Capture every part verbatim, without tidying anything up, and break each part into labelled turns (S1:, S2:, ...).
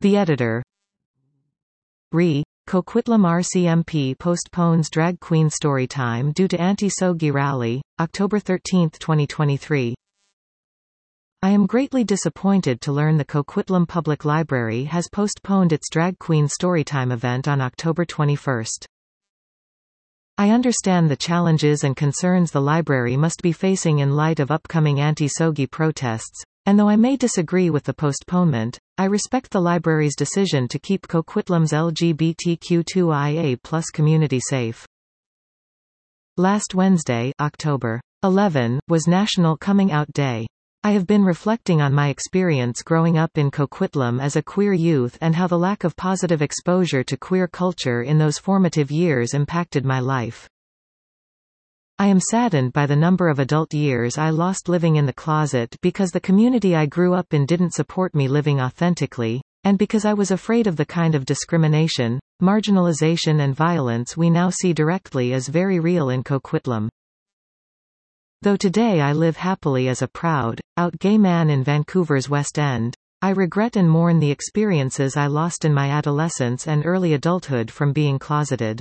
S1: The editor. Re. Coquitlam R C M P postpones drag queen storytime due to anti-Sogi rally, October thirteenth twenty twenty-three. I am greatly disappointed to learn the Coquitlam Public Library has postponed its drag queen storytime event on October twenty-first. I understand the challenges and concerns the library must be facing in light of upcoming anti-Sogi protests, and though I may disagree with the postponement, I respect the library's decision to keep Coquitlam's L G B T Q two I A plus community safe. Last Wednesday, October eleventh, was National Coming Out Day. I have been reflecting on my experience growing up in Coquitlam as a queer youth and how the lack of positive exposure to queer culture in those formative years impacted my life. I am saddened by the number of adult years I lost living in the closet because the community I grew up in didn't support me living authentically, and because I was afraid of the kind of discrimination, marginalization and violence we now see directly as very real in Coquitlam. Though today I live happily as a proud, out gay man in Vancouver's West End, I regret and mourn the experiences I lost in my adolescence and early adulthood from being closeted.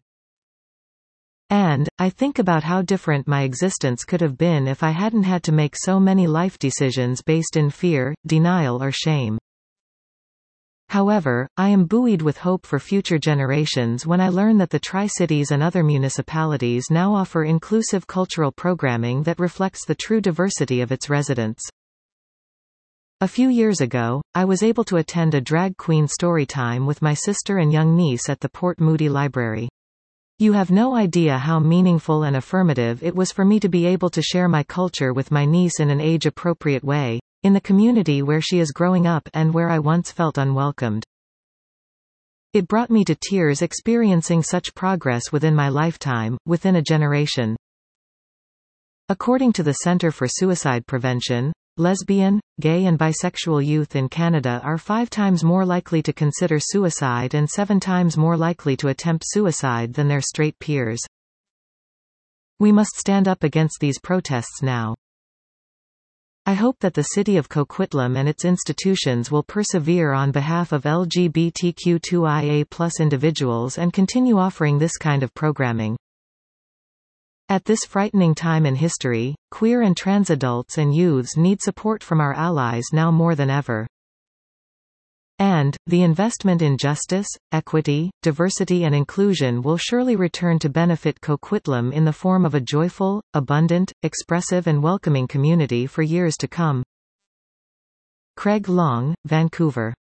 S1: And, I think about how different my existence could have been if I hadn't had to make so many life decisions based in fear, denial or shame. However, I am buoyed with hope for future generations when I learn that the Tri-Cities and other municipalities now offer inclusive cultural programming that reflects the true diversity of its residents. A few years ago, I was able to attend a drag queen storytime with my sister and young niece at the Port Moody Library. You have no idea how meaningful and affirmative it was for me to be able to share my culture with my niece in an age-appropriate way, in the community where she is growing up and where I once felt unwelcomed. It brought me to tears experiencing such progress within my lifetime, within a generation. According to the Centre for Suicide Prevention, lesbian, gay and bisexual youth in Canada are five times more likely to consider suicide and seven times more likely to attempt suicide than their straight peers. We must stand up against these protests now. I hope that the City of Coquitlam and its institutions will persevere on behalf of L G B T Q two I A plus individuals and continue offering this kind of programming. At this frightening time in history, queer and trans adults and youths need support from our allies now more than ever. And, the investment in justice, equity, diversity and inclusion will surely return to benefit Coquitlam in the form of a joyful, abundant, expressive and welcoming community for years to come. Craig Long, Vancouver.